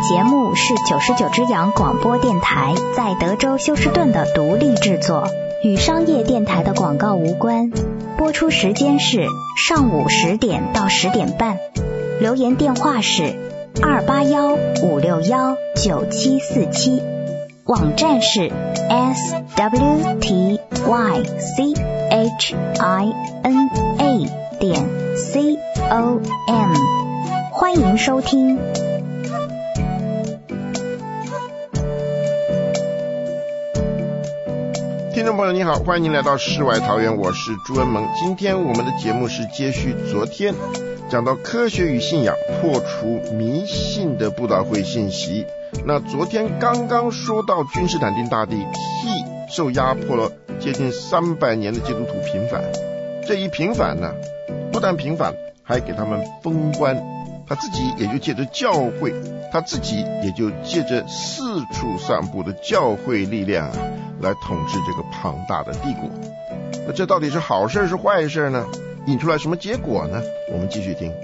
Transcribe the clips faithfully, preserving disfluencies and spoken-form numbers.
节目是九十九只羊广播电台在德州休斯顿的独立制作，与商业电台的广告无关。播出时间是上午十点到十点半。留言电话是二八幺五六幺九七四七，网站是 s w t y c h i n a 点 c o m， 欢迎收听。 听众朋友你好，欢迎您来到世外桃源，我是朱恩萌。今天我们的节目是接续昨天讲到科学与信仰破除迷信的布道会信息。那昨天刚刚说到君士坦丁大帝替受压迫了接近三百年的基督徒平反，这一平反呢，不但平反，还给他们封官，他自己也就借着教会，他自己也就借着四处散布的教会力量啊，来统治这个庞大的帝国。那这到底是好事是坏事呢？引出来什么结果呢？我们继续听。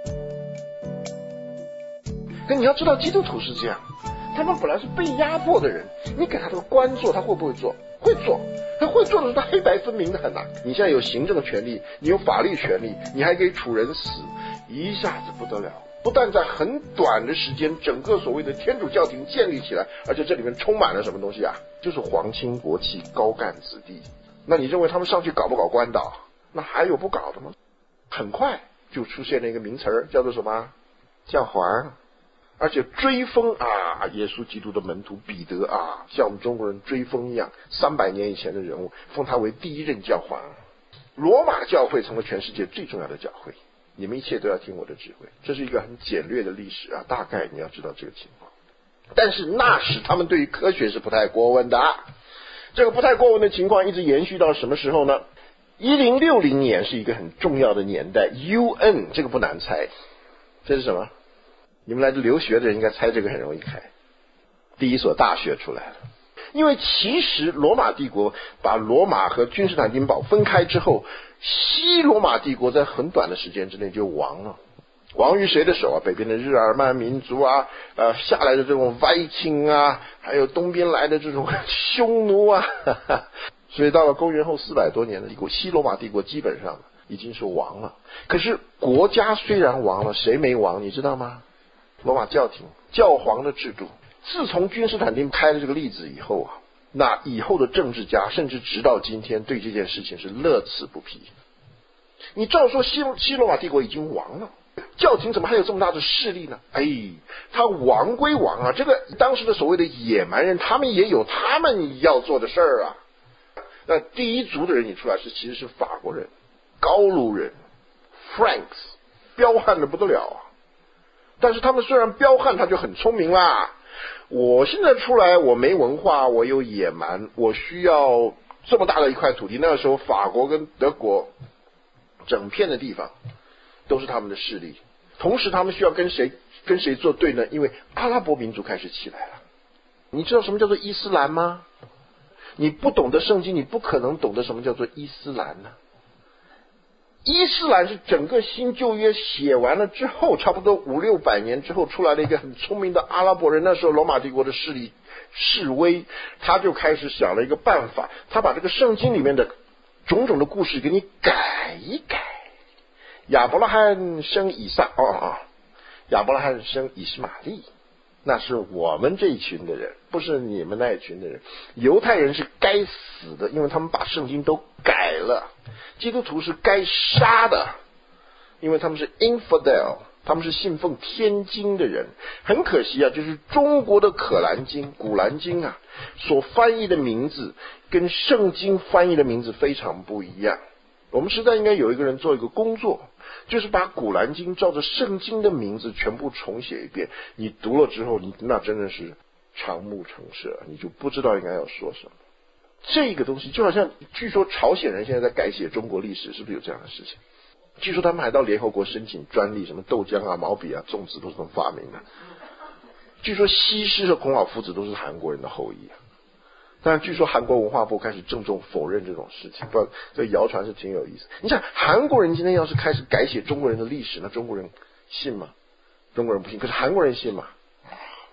可你要知道，基督徒是这样，他们本来是被压迫的人，你给他这个官做，他会不会做？会做。他会做的时候，他黑白分明的很啊。你现在有行政权力，你有法律权力，你还可以处人死，一下子不得了。不但在很短的时间，整个所谓的天主教廷建立起来，而且这里面充满了什么东西啊？就是皇亲国戚、高干子弟。那你认为他们上去搞不搞官倒？那还有不搞的吗？很快就出现了一个名词儿，叫做什么？教皇。而且追封啊，耶稣基督的门徒彼得啊，像我们中国人追封一样，三百年以前的人物，封他为第一任教皇。罗马教会成了全世界最重要的教会，你们一切都要听我的指挥。这是一个很简略的历史啊，大概你要知道这个情况。但是那时他们对于科学是不太过问的，这个不太过问的情况一直延续到什么时候呢？一零六零年是一个很重要的年代 ，U N 这个不难猜，这是什么？你们来这留学的人应该猜这个很容易猜，第一所大学出来了。因为其实罗马帝国把罗马和君士坦丁堡分开之后，西罗马帝国在很短的时间之内就亡了。亡于谁的手啊？北边的日耳曼民族啊，呃，下来的这种 Viking 啊，还有东边来的这种匈奴啊，哈哈。所以到了公元后四百多年的帝国，西罗马帝国基本上已经是亡了。可是国家虽然亡了，谁没亡？你知道吗？罗马教廷教皇的制度，自从君士坦丁开了这个例子以后啊，那以后的政治家甚至直到今天对这件事情是乐此不疲。你照说西西罗马帝国已经亡了，教廷怎么还有这么大的势力呢？哎，他亡归亡啊，这个当时的所谓的野蛮人，他们也有他们要做的事儿啊。那第一族的人你出来是其实是法国人、高卢人 Franks， 彪悍的不得了啊。但是他们虽然彪悍，他就很聪明啦。我现在出来，我没文化，我有野蛮，我需要这么大的一块土地。那个时候法国跟德国整片的地方都是他们的势力，同时他们需要跟谁跟谁作对呢？因为阿拉伯民族开始起来了。你知道什么叫做伊斯兰吗？你不懂得圣经，你不可能懂得什么叫做伊斯兰呢。伊斯兰是整个新旧约写完了之后，差不多五六百年之后出来了一个很聪明的阿拉伯人。那时候罗马帝国的势力示威，他就开始想了一个办法，他把这个圣经里面的种种的故事给你改一改。亚伯拉罕生以撒，哦哦，亚伯拉罕生以实玛利，那是我们这一群的人，不是你们那一群的人。犹太人是该死的，因为他们把圣经都改了。基督徒是该杀的，因为他们是 infidel， 他们是信奉天经的人。很可惜啊，就是中国的可兰经、古兰经啊，所翻译的名字跟圣经翻译的名字非常不一样。我们实在应该有一个人做一个工作，就是把古兰经照着圣经的名字全部重写一遍。你读了之后，你那真的是长目成舌，你就不知道应该要说什么。这个东西就好像，据说朝鲜人现在在改写中国历史，是不是有这样的事情？据说他们还到联合国申请专利，什么豆浆啊、毛笔啊、粽子都是他们发明的。据说西施和孔老夫子都是韩国人的后裔啊。但是据说韩国文化部开始郑重否认这种事情，不，这谣传是挺有意思。你想韩国人今天要是开始改写中国人的历史，那中国人信吗？中国人不信，可是韩国人信吗？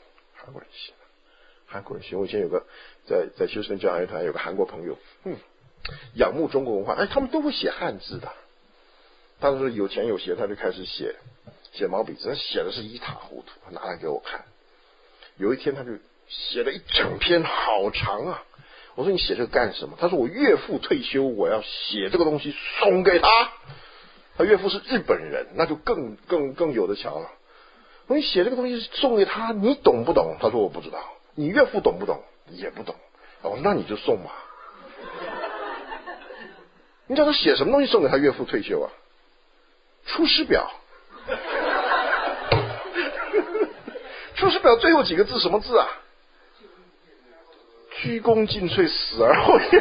韩国人写的，韩国人写。我以前有个在在休斯顿教育团有个韩国朋友，嗯，仰慕中国文化，哎，他们都会写汉字的。他说有钱有闲，他就开始写写毛笔字，他写的是一塌糊涂，拿来给我看。有一天他就写了一整篇，好长啊！我说你写这个干什么？他说我岳父退休，我要写这个东西送给他。他岳父是日本人，那就更更更有的瞧了。我说你写这个东西送给他，你懂不懂？他说我不知道。你岳父懂不懂？也不懂。我说那你就送吧。你叫他写什么东西送给他岳父退休啊？出师表。出师表最后几个字什么字啊？鞠躬尽瘁，死而后已。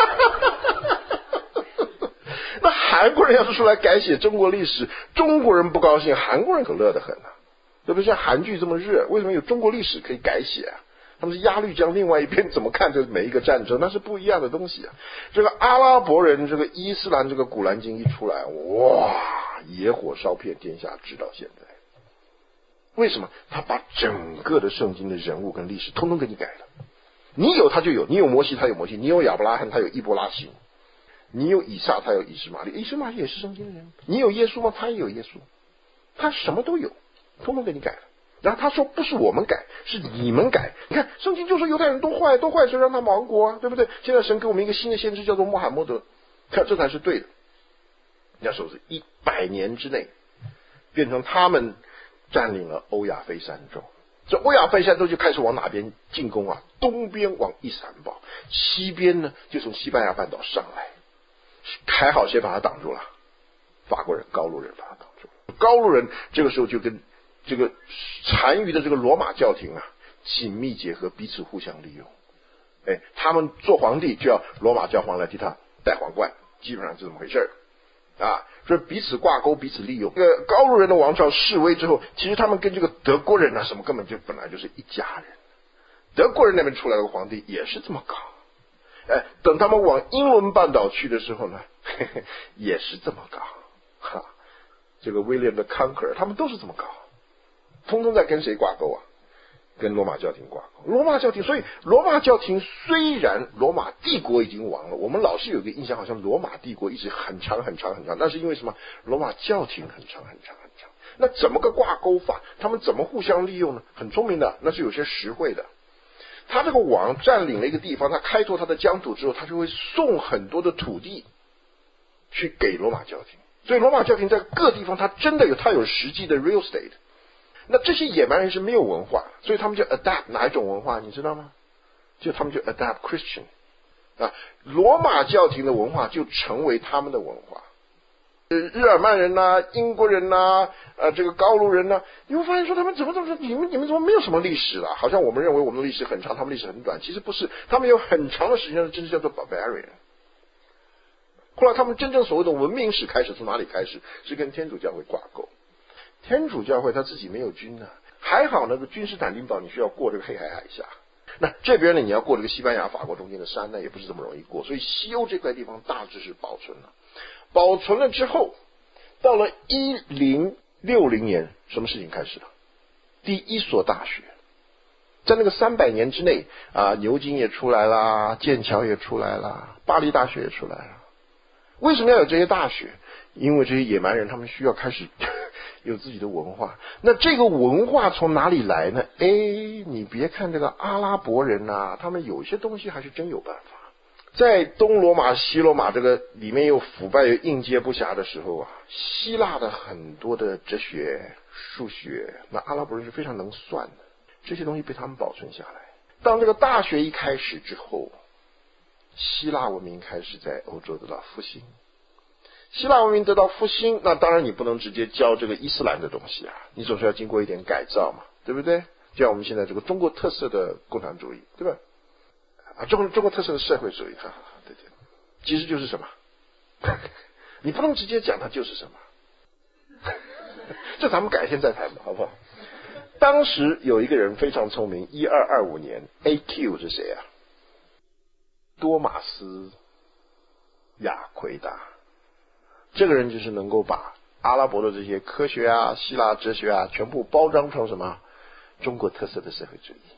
那韩国人要是出来改写中国历史，中国人不高兴，韩国人可乐得很啊，对不对？像韩剧这么热，为什么有中国历史可以改写啊？他们是鸭绿江另外一边怎么看这每一个战争，那是不一样的东西啊。这个阿拉伯人这个伊斯兰这个古兰经一出来，哇，野火烧遍天下，直到现在。为什么？他把整个的圣经的人物跟历史通通给你改了。你有他就有，你有摩西他有摩西，你有亚伯拉罕他有伊伯拉辛，你有以撒他有以实玛利，以实玛利也是圣经的人。你有耶稣吗？他也有耶稣，他什么都有，通通给你改了。然后他说不是我们改，是你们改。你看圣经就说犹太人都坏都坏，所以让他们亡国啊，对不对？现在神给我们一个新的先知叫做穆罕默德，看这才是对的。人家说是一百年之内变成他们占领了欧亚非三洲。这欧亚非三洲就开始往哪边进攻啊？东边往伊斯坦堡，西边呢就从西班牙半岛上来。还好谁把他挡住了？法国人、高卢人把他挡住了。高卢人这个时候就跟这个残余的这个罗马教廷啊紧密结合，彼此互相利用。哎，他们做皇帝就要罗马教皇来替他戴皇冠，基本上就这么回事儿。啊，所以彼此挂钩，彼此利用。这个高卢人的王朝式微之后，其实他们跟这个德国人啊什么根本就本来就是一家人。德国人那边出来的皇帝也是这么搞。哎，等他们往英伦半岛去的时候呢，嘿嘿也是这么搞。哈，这个威廉的康克尔他们都是这么搞，通通在跟谁挂钩啊？跟罗马教廷挂钩。罗马教廷，所以罗马教廷虽然罗马帝国已经亡了，我们老是有个印象，好像罗马帝国一直很长很长很长，那是因为什么？罗马教廷很长很长很长。那怎么个挂钩法？他们怎么互相利用呢？很聪明的，那是有些实惠的。他这个王占领了一个地方，他开拓他的疆土之后，他就会送很多的土地去给罗马教廷。所以罗马教廷在各地方，他真的有他有实际的 real estate。那这些野蛮人是没有文化，所以他们就 adapt 哪一种文化，你知道吗？就他们就 adapt Christian 啊，罗马教廷的文化就成为他们的文化。呃，日耳曼人呐、啊、英国人呐、啊、呃，这个高卢人呐、啊，你会发现说他们怎么怎么你们你们怎么没有什么历史了？好像我们认为我们的历史很长，他们历史很短，其实不是，他们有很长的时间真是叫做 barbarian。后来他们真正所谓的文明史开始从哪里开始？是跟天主教会挂钩。天主教会他自己没有军啊，还好那个君士坦丁堡你需要过这个黑海海峡，那这边呢你要过这个西班牙、法国中间的山，那也不是这么容易过，所以西欧这块地方大致是保存了。保存了之后，到了一零六零年，什么事情开始了？第一所大学，在那个三百年之内啊，牛津也出来啦，剑桥也出来啦，巴黎大学也出来了。为什么要有这些大学？因为这些野蛮人他们需要开始有自己的文化。那这个文化从哪里来呢？哎，你别看这个阿拉伯人啊，他们有些东西还是真有办法。在东罗马西罗马这个里面又腐败又应接不暇的时候啊，希腊的很多的哲学数学，那阿拉伯人是非常能算的，这些东西被他们保存下来。当这个大学一开始之后，希腊文明开始在欧洲得到复兴。希腊文明得到复兴，那当然你不能直接教这个伊斯兰的东西啊，你总是要经过一点改造嘛，对不对？就像我们现在这个中国特色的共产主义，对吧？啊，中中国特色的社会主义，哈哈，对对，其实就是什么？你不能直接讲它就是什么，这咱们改天再谈吧，好不好？当时有一个人非常聪明，一二二五年 ，A Q 是谁啊？多马斯亚奎达。这个人就是能够把阿拉伯的这些科学啊、希腊哲学啊，全部包装成什么中国特色的社会主义。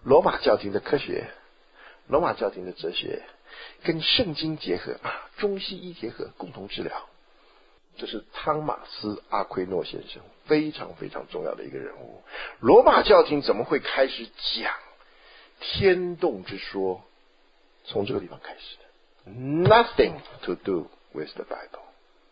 罗马教廷的科学，罗马教廷的哲学跟圣经结合啊，中西医结合，共同治疗。这是汤马斯·阿奎诺先生，非常非常重要的一个人物。罗马教廷怎么会开始讲天动之说？从这个地方开始的。 Nothing to do with the Bible,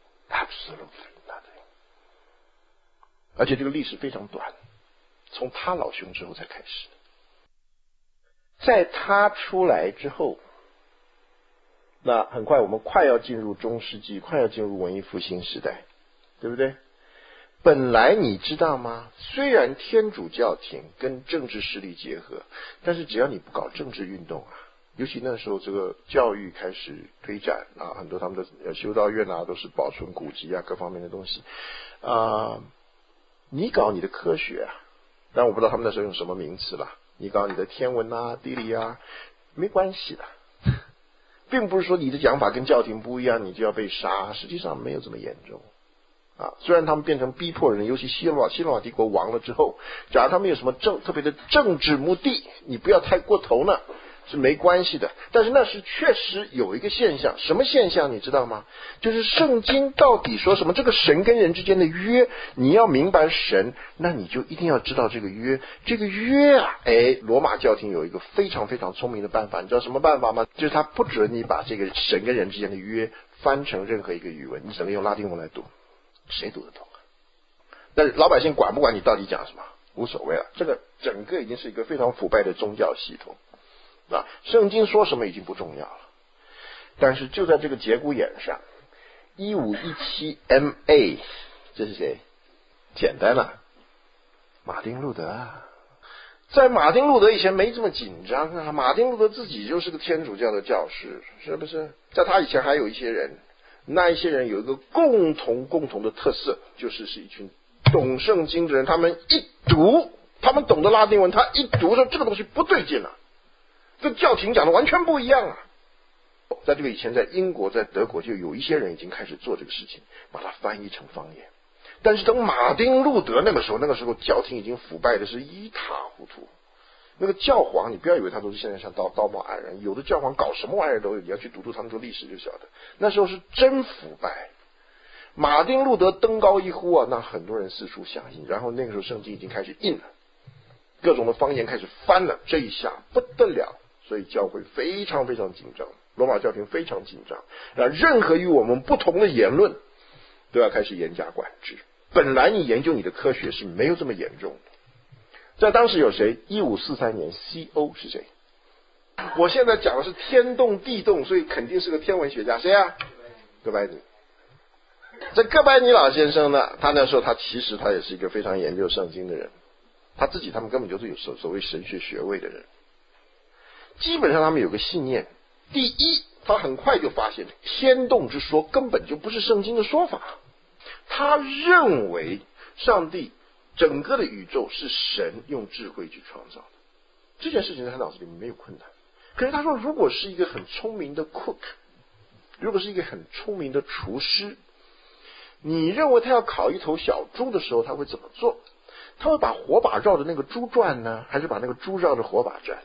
absolutely nothing。 而且这个历史非常短，从他老兄之后才开始。在他出来之后，那很快我们快要进入中世纪，快要进入文艺复兴时代，对不对？本来你知道吗？虽然天主教廷跟政治势力结合，但是只要你不搞政治运动啊，尤其那时候这个教育开始推展啊，很多他们的修道院啊都是保存古籍啊各方面的东西啊、呃，你搞你的科学啊，但我不知道他们那时候用什么名词了，你搞你的天文啊地理啊，没关系的，并不是说你的讲法跟教廷不一样你就要被杀，实际上没有这么严重啊。虽然他们变成逼迫人，尤其西罗马西罗马帝国亡了之后，假如他们有什么政特别的政治目的，你不要太过头呢，是没关系的。但是那是确实有一个现象，什么现象你知道吗？就是圣经到底说什么？这个神跟人之间的约，你要明白神，那你就一定要知道这个约。这个约啊，哎，罗马教廷有一个非常非常聪明的办法，你知道什么办法吗？就是他不准你把这个神跟人之间的约翻成任何一个语文，你只能用拉丁文来读，谁读得懂啊？但是老百姓管不管你到底讲什么，无所谓了。这个整个已经是一个非常腐败的宗教系统。啊，圣经说什么已经不重要了，但是就在这个节骨眼上，一五一七 M A， 这是谁？简单了，马丁路德啊。在马丁路德以前没这么紧张啊，马丁路德自己就是个天主教的教师，是不是？在他以前还有一些人，那一些人有一个共同共同的特色，就是是一群懂圣经的人，他们一读，他们懂得拉丁文，他一读说这个东西不对劲了。跟教廷讲的完全不一样啊！在这个以前，在英国、在德国就有一些人已经开始做这个事情，把它翻译成方言。但是等马丁路德那个时候，那个时候教廷已经腐败的是一塌糊涂。那个教皇，你不要以为他都是现在像道道貌岸然，有的教皇搞什么玩意儿都有，你要去读读他们的历史就晓得。那时候是真腐败。马丁路德登高一呼啊，那很多人四处响应，然后那个时候圣经已经开始印了，各种的方言开始翻了，这一下不得了。所以教会非常非常紧张，罗马教廷非常紧张，那任何与我们不同的言论都要开始严加管制。本来你研究你的科学是没有这么严重的。在当时有谁？一五四三年 C O 是谁？我现在讲的是天动地动，所以肯定是个天文学家。谁啊？哥白尼。这哥白尼老先生呢，他那时候他其实他也是一个非常研究圣经的人，他自己他们根本就是有所所谓神学学位的人。基本上他们有个信念，第一，他很快就发现天动之说根本就不是圣经的说法。他认为上帝整个的宇宙是神用智慧去创造的，这件事情在他脑子里面没有困难。可是他说，如果是一个很聪明的 cook， 如果是一个很聪明的厨师，你认为他要烤一头小猪的时候他会怎么做？他会把火把绕着那个猪转呢，还是把那个猪绕着火把转？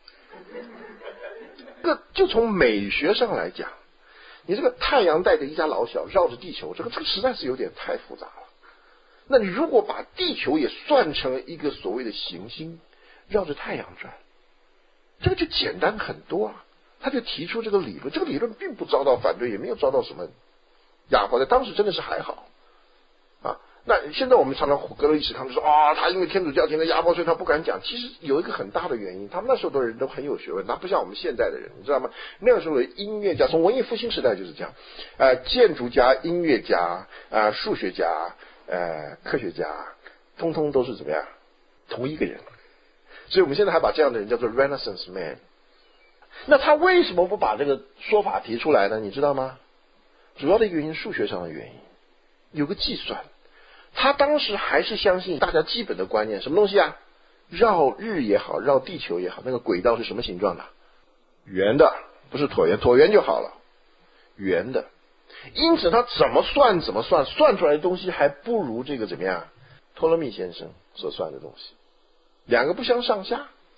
这个就从美学上来讲，你这个太阳带着一家老小绕着地球，这个这个实在是有点太复杂了。那你如果把地球也算成一个所谓的行星，绕着太阳转，这个就简单很多啊。他就提出这个理论，这个理论并不遭到反对，也没有遭到什么压迫，在当时真的是还好啊。那现在我们常常隔了历史，他们说啊、哦，他因为天主教廷的压迫，所以他不敢讲。其实有一个很大的原因，他们那时候的人都很有学问，他不像我们现在的人，你知道吗？那个时候的音乐家，从文艺复兴时代就是这样，呃，建筑家、音乐家、呃，数学家、呃，科学家，通通都是怎么样？同一个人。所以我们现在还把这样的人叫做 Renaissance Man。那他为什么不把这个说法提出来呢？你知道吗？主要的一个原因，数学上的原因，有个计算。他当时还是相信大家基本的观念，什么东西啊？绕日也好，绕地球也好，那个轨道是什么形状的？圆的，不是椭圆，椭圆就好了，圆的。因此他怎么算怎么算，算出来的东西还不如这个怎么样？托勒密先生所算的东西，两个不相上下。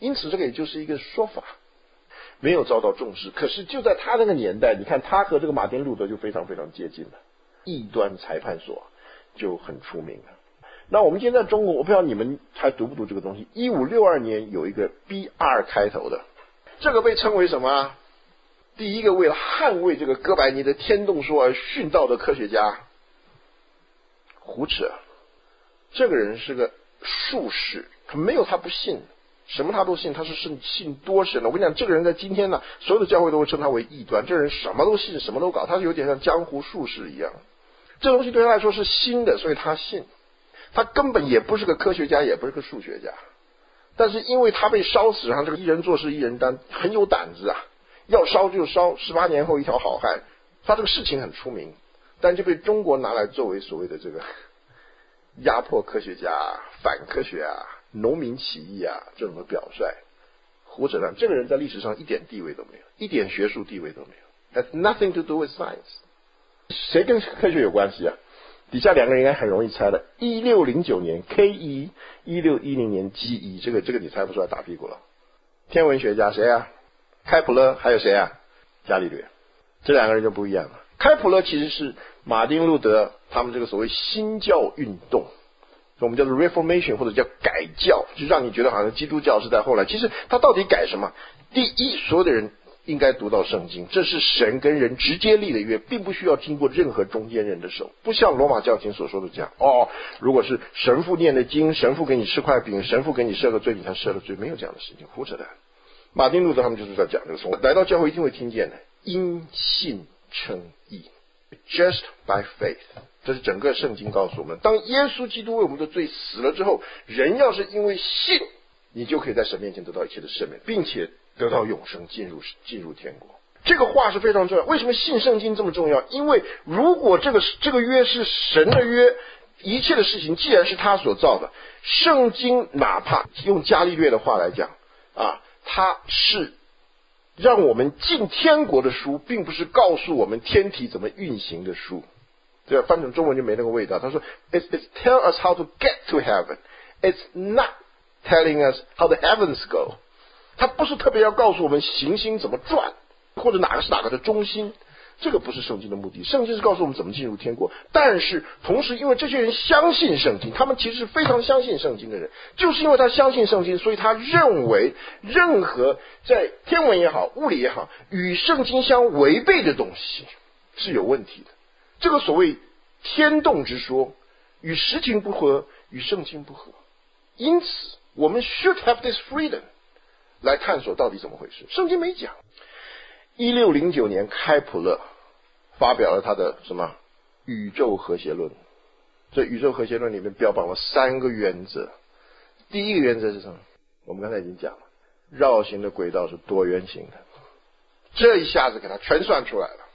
因此这个也就是一个说法，没有遭到重视。可是就在他那个年代，你看他和这个马丁路德就非常非常接近了，异端裁判所就很出名了。那我们今天在中国，我不知道你们还读不读这个东西，一五六二年有一个 B R 开头的，这个被称为什么啊？第一个为了捍卫这个哥白尼的天动说而殉道的科学家，胡扯。这个人是个术士，没有他不信，什么他都信，他是信信多神的。我跟你讲，这个人在今天呢，所有的教会都会称他为异端。这个人什么都信，什么都搞，他是有点像江湖术士一样。这东西对他来说是新的，所以他信。他根本也不是个科学家，也不是个数学家，但是因为他被烧死，然后这个一人做事一人担，很有胆子啊，要烧就烧，十八年后一条好汉。他这个事情很出名，但就被中国拿来作为所谓的这个压迫科学家、反科学啊、农民起义啊这种的表率。胡扯淡，这个人在历史上一点地位都没有，一点学术地位都没有。That's nothing to do with science。谁跟科学有关系啊？底下两个人应该很容易猜的。一六零九年 K E， 一六一零年 G E， 这个这个你猜不出来，打屁股了。天文学家谁啊？开普勒，还有谁啊？伽利略。这两个人就不一样了。开普勒其实是马丁路德他们这个所谓新教运动，我们叫做 Reformation 或者叫改教，就让你觉得好像基督教是在后来。其实他到底改什么？第一，所有的人应该读到圣经，这是神跟人直接立的约，并不需要经过任何中间人的手，不像罗马教廷所说的这样，哦，如果是神父念的经，神父给你吃块饼，神父给你赦个罪，你才赦了罪，没有这样的事情，胡扯淡。马丁路德他们就是在讲这个，从来到教会一定会听见的，因信称义 ，just by faith， 这是整个圣经告诉我们，当耶稣基督为我们的罪死了之后，人要是因为信，你就可以在神面前得到一切的赦免，并且得到永生，进入进入天国。这个话是非常重要。为什么信圣经这么重要？因为如果这个这个约是神的约，一切的事情既然是他所造的，圣经哪怕用伽利略的话来讲啊，它是让我们进天国的书，并不是告诉我们天体怎么运行的书。这翻成中文就没那个味道。他说 it's, it's tell us how to get to heaven. It's not telling us how the heavens go. 他不是特别要告诉我们行星怎么转，或者哪个是哪个的中心，这个不是圣经的目的。圣经是告诉我们怎么进入天国，但是同时因为这些人相信圣经，他们其实是非常相信圣经的人，就是因为他相信圣经，所以他认为任何在天文也好物理也好与圣经相违背的东西是有问题的。这个所谓天动之说与实情不合，与圣经不合，因此我们 should have this freedom来探索到底怎么回事。圣经没讲。一六零九年开普勒发表了他的什么宇宙和谐论。这宇宙和谐论里面标榜了三个原则。第一个原则是什么？我们刚才已经讲了，绕行的轨道是多圆形的，这一下子给它全算出来了。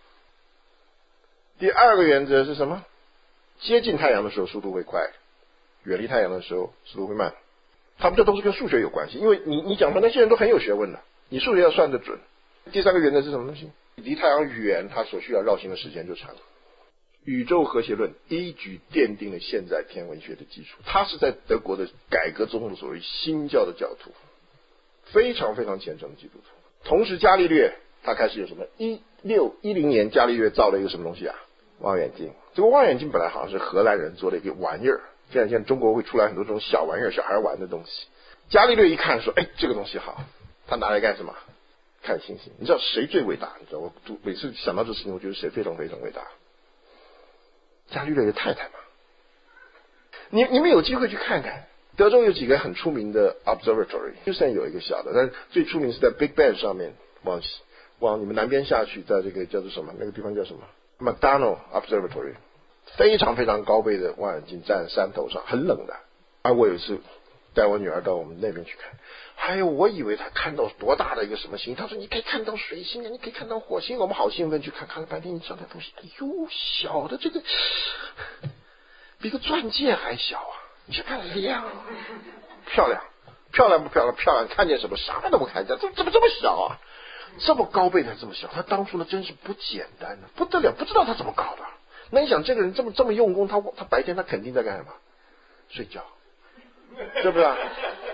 第二个原则是什么？接近太阳的时候速度会快，远离太阳的时候速度会慢。他们这都是跟数学有关系，因为你你讲出来那些人都很有学问的，你数学要算得准。第三个原则是什么东西？离太阳远，它所需要绕行的时间就长。宇宙和谐论一举奠定了现在天文学的基础。他是在德国的改革中的所谓新教的教徒，非常非常虔诚的基督徒。同时伽利略他开始有什么？一六一零年伽利略造了一个什么东西啊？望远镜。这个望远镜本来好像是荷兰人做的一个玩意儿，现在现在中国会出来很多这种小玩意儿，小孩玩的东西。伽利略一看说，哎，这个东西好，他拿来干什么？看星星。你知道谁最伟大？你知道我每次想到这事情，我觉得谁非常非常伟大？伽利略的太太嘛。你你们有机会去看看，德州有几个很出名的 observatory， 就算有一个小的，但是最出名是在 Big Bend 上面，往往你们南边下去，在这个叫做什么？那个地方叫什么 ？McDonald Observatory， 非常非常高倍的望远镜站在山头上，很冷的。啊，我有一次带我女儿到我们那边去看，还有我以为她看到多大的一个什么星，她说你可以看到水星啊，你可以看到火星，我们好兴奋去看，看了半天，你知道那东西，哎呦，小的这个比个钻戒还小啊！你去看亮，漂亮，漂亮不漂亮？漂亮，看见什么？啥都不看见，怎么怎么这么小啊？这么高倍的这么小，他当初呢真是不简单的不得了，不知道他怎么搞的。那你想这个人这么这么用功，他他白天他肯定在干什么？睡觉，对不对？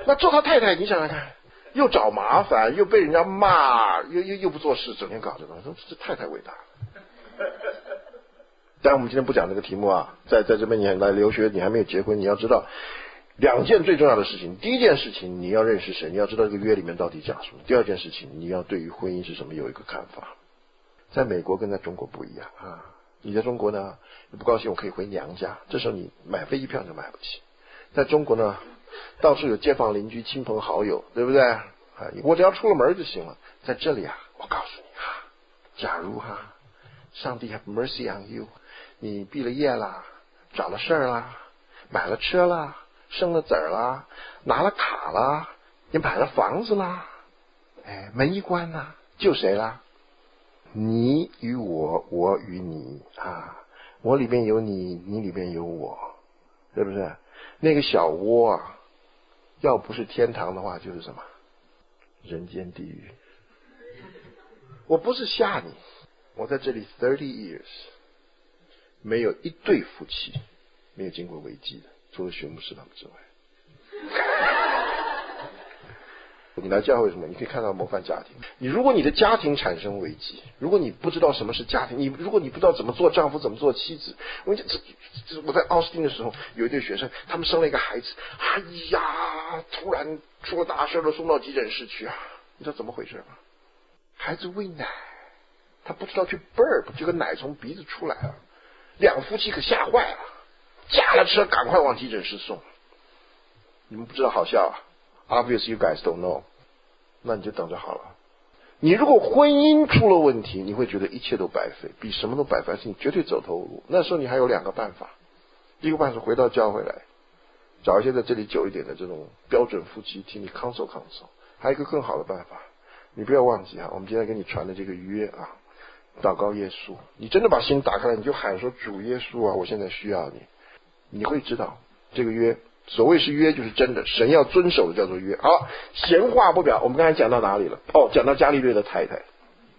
那做他太太，你想想看，又找麻烦，又被人家骂，又又又不做事，整天搞这个，说这太太伟大了。但我们今天不讲这个题目啊，在在这边你还来留学，你还没有结婚，你要知道两件最重要的事情。第一件事情，你要认识神，你要知道这个约里面到底讲什么。第二件事情，你要对于婚姻是什么有一个看法。在美国跟在中国不一样啊，你在中国呢，你不高兴我可以回娘家，这时候你买飞机票就买不起。在中国呢，到处有街坊邻居亲朋好友，对不对啊？我只要出了门就行了。在这里啊，我告诉你哈，假如哈上帝 have mercy on you， 你毕了业啦，找了事儿啦，买了车啦，生了子儿啦，拿了卡啦，你买了房子啦，哎，门一关啦，救谁啦？你与我，我与你啊，我里面有你，你里面有我，是不是？那个小窝啊，要不是天堂的话，就是什么？人间地狱。我不是吓你，我在这里 thirty years， 没有一对夫妻没有经过危机的，除了薛牧师他们之外。你来教会什么？你可以看到模范家庭。你如果你的家庭产生危机，如果你不知道什么是家庭，你如果你不知道怎么做丈夫，怎么做妻子，我这这这我在奥斯汀的时候，有一对学生，他们生了一个孩子，哎呀，突然出了大事了，送到急诊室去啊！你知道怎么回事吗？孩子喂奶，他不知道去 burp， 这个奶从鼻子出来了，两夫妻可吓坏了，驾了车赶快往急诊室送。你们不知道好笑啊？Obviously you guys don't know， 那你就等着好了。你如果婚姻出了问题，你会觉得一切都白费，比什么都白费，你绝对走投无路。那时候你还有两个办法，第一个办法是回到教会来，找一些在这里久一点的这种标准夫妻替你 counsel counsel。还有一个更好的办法，你不要忘记啊，我们今天给你传的这个约啊，祷告耶稣，你真的把心打开来，你就喊说主耶稣啊，我现在需要你，你会知道这个约。所谓是约就是真的，神要遵守的叫做约。好，闲话不表，我们刚才讲到哪里了？哦，讲到伽利略的太太。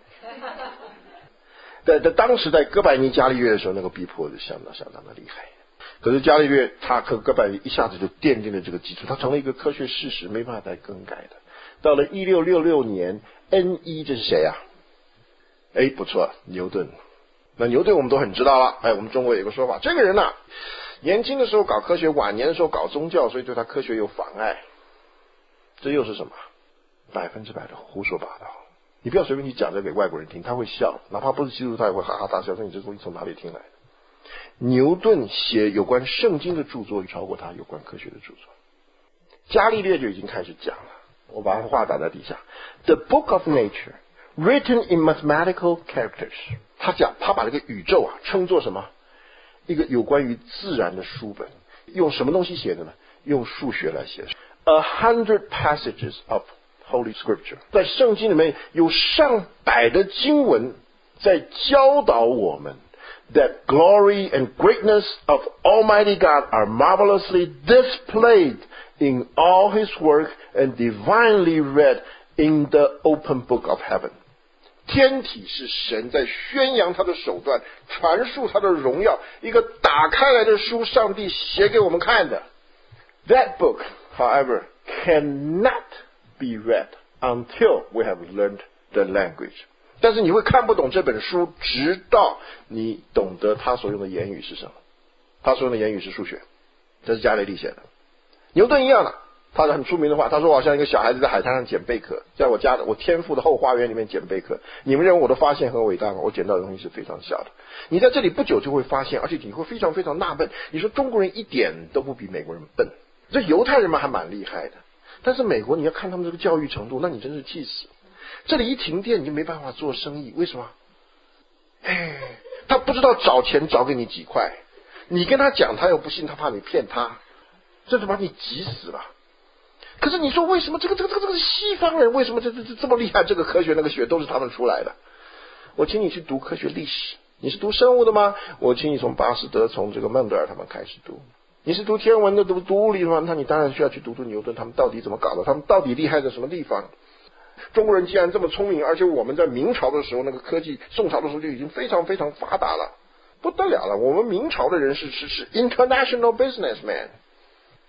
在在当时在哥白尼伽利略的时候，那个逼迫就相当相当的厉害。可是伽利略他和哥白尼一下子就奠定了这个基础，他成了一个科学事实，没办法再更改的。到了一六六六年 ，N 一 这是谁啊？哎，不错，牛顿。那牛顿我们都很知道了。哎，我们中国有个说法，这个人啊，年轻的时候搞科学，晚年的时候搞宗教，所以对他科学有妨碍。这又是什么？百分之百的胡说八道。你不要随便去讲这给外国人听，他会笑，哪怕不是基督徒，他也会哈哈大笑，说你这东西从哪里听来的？牛顿写有关圣经的著作超过他有关科学的著作。伽利略就已经开始讲了，我把话打在底下 ：The Book of Nature, written in mathematical characters。他讲，他把这个宇宙啊称作什么？一个有关于自然的书本。用什么东西写的呢？用数学来写的。A hundred passages of Holy Scripture， 在圣经里面有上百的经文在教导我们 that glory and greatness of Almighty God are marvelously displayed in all His work and divinely read in the open book of heaven。天体是神在宣扬他的手段，传述他的荣耀，一个打开来的书，上帝写给我们看的。That book, however, cannot be read until we have learned the language。 但是你会看不懂这本书，直到你懂得他所用的言语是什么。他所用的言语是数学，这是伽利略写的。牛顿一样的，他的很出名的话，他说我好像一个小孩子在海滩上捡贝壳，在我家的我天父的后花园里面捡贝壳。你们认为我的发现很伟大吗？我捡到的东西是非常小的。你在这里不久就会发现，而且你会非常非常纳闷，你说中国人一点都不比美国人笨，这犹太人嘛还蛮厉害的，但是美国你要看他们这个教育程度，那你真是气死。这里一停电你就没办法做生意，为什么？哎，他不知道找钱找给你几块，你跟他讲他又不信，他怕你骗他，这就把你急死了。可是你说为什么这个这个这个这个西方人为什么这这这这么厉害？这个科学那个学都是他们出来的。我请你去读科学历史，你是读生物的吗？我请你从巴斯德从这个孟德尔他们开始读。你是读天文的读读物理的吗？那你当然需要去读读牛顿他们到底怎么搞的，他们到底厉害在什么地方。中国人既然这么聪明，而且我们在明朝的时候那个科技，宋朝的时候就已经非常非常发达了，不得了了。我们明朝的人是是是 international businessman。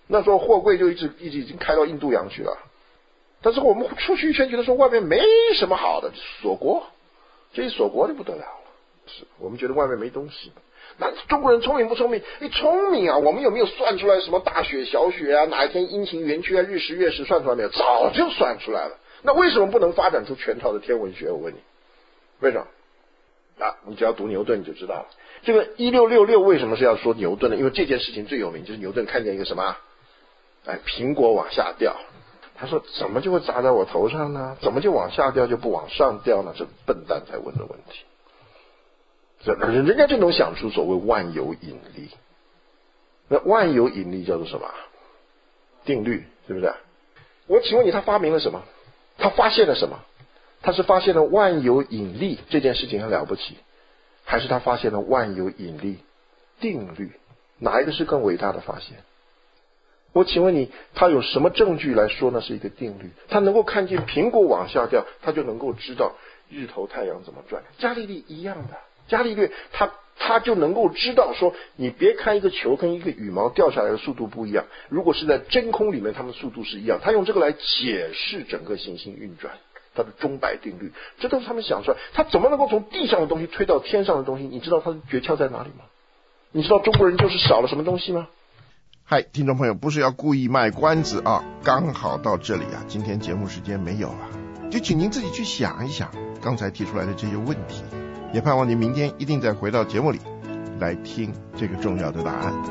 那时候货柜就一直一直已经开到印度洋去了。但是我们出去一圈，觉得说外面没什么好的，锁国，这一锁国就不得了了。是我们觉得外面没东西。那中国人聪明不聪明？你聪明啊！我们有没有算出来什么大雪小雪啊？哪一天阴晴圆缺啊？日食月食算出来没有？早就算出来了。那为什么不能发展出全套的天文学？我问你，为什么？啊，你只要读牛顿你就知道了。这个一六六六为什么是要说牛顿呢？因为这件事情最有名，就是牛顿看见一个什么？哎，苹果往下掉。他说怎么就会砸在我头上呢？怎么就往下掉就不往上掉呢？这笨蛋才问的问题。人人家就能想出所谓万有引力。那万有引力叫做什么？定律，对不对？我请问你，他发明了什么？他发现了什么？他是发现了万有引力这件事情很了不起，还是他发现了万有引力定律？哪一个是更伟大的发现？我请问你，他有什么证据来说呢是一个定律？他能够看见苹果往下掉，他就能够知道日头太阳怎么转。伽利略一样的，伽利略他他就能够知道说，你别看一个球跟一个羽毛掉下来的速度不一样，如果是在真空里面，它们速度是一样。他用这个来解释整个行星运转，它的钟摆定律，这都是他们想出来。他怎么能够从地上的东西推到天上的东西？你知道他的诀窍在哪里吗？你知道中国人就是少了什么东西吗？ 嗨，听众朋友，不是要故意卖关子啊，刚好到这里啊，今天节目时间没有了，就请您自己去想一想刚才提出来的这些问题，也盼望您明天一定再回到节目里来听这个重要的答案。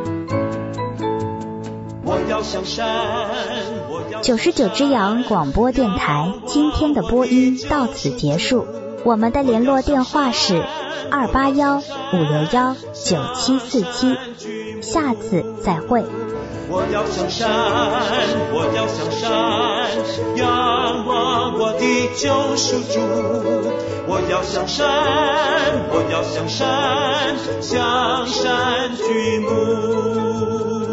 我要向山， 九十九只羊广播电台今天的播音到此结束，我们的联络电话是二八幺五六幺九七四七，下次再会。 我要向山，我要向山，仰望我的救赎主。我要向山，我要向山，向山举目。